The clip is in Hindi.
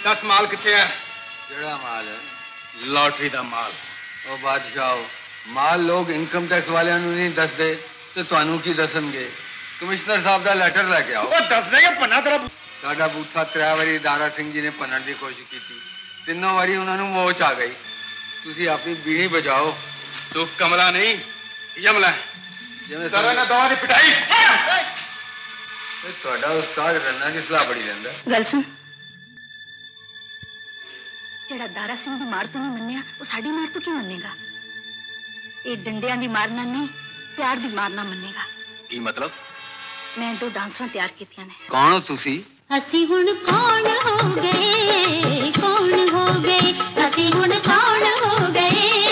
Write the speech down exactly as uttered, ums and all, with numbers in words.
दस माल कितने है? केड़ा माल है? लॉटरी का माल। ओ बादशाह, माल लोग इनकम टैक्स वालियां नूं नहीं दसदे ते तुहानू की दसणगे? कमिश्नर साहब दा लेटर लेके आओ। ओ दस दे पन्ना तेरा साडा बूथा त्रै वारी दारा सिंह जी ने भनण दी कोशिश की, तीनों वारी उन्हां नूं मोच आ गई। तुसीं अपनी बीड़ी बजाओ। तू कमला नहीं यमला जिवें सारा ने दवा दी पिटाई। ਤੁਹਾਡਾ ਉਸਤਾਦ ਰੰਨਾ ਦੀ ਸਲਾਹ ਬੜੀ ਲੈਂਦਾ। ਗੱਲ ਸੁਣ, ਜਿਹੜਾ ਦਾਰਾ ਸਿੰਘ ਦੀ ਮਾਰ ਤੋਂ ਨਹੀਂ ਮੰਨਿਆ ਉਹ ਸਾਡੀ ਮਾਰ ਤੋਂ ਕੀ ਮੰਨੇਗਾ? ਇਹ ਡੰਡਿਆਂ ਦੀ ਮਾਰ ਨਾਲ ਨਹੀਂ, ਪਿਆਰ ਦੀ ਮਾਰ ਨਾਲ ਮੰਨੇਗਾ। ਕੀ ਮਤਲਬ? ਮੈਂ ਦੋ ਡਾਂਸਰਾਂ ਤਿਆਰ ਕੀਤੀਆਂ ਨੇ। ਕੌਣ ਹੋ ਤੁਸੀਂ? ਅਸੀਂ ਹੁਣ ਕੌਣ ਹੋ ਗਏ, ਕੌਣ ਹੋ ਗਏ, ਅਸੀਂ ਹੁਣ ਕੌਣ ਹੋ ਗਏ।